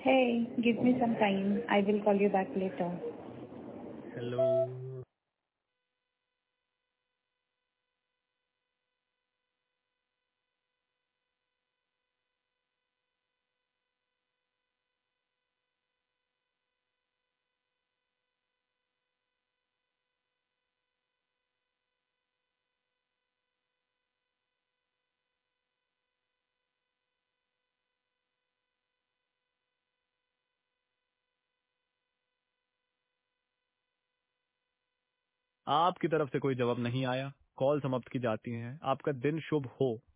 Hey, give me some time. I will call you back later. Hello. आपकी तरफ से कोई जवाब नहीं आया। कॉल समाप्त की जाती है। आपका दिन शुभ हो।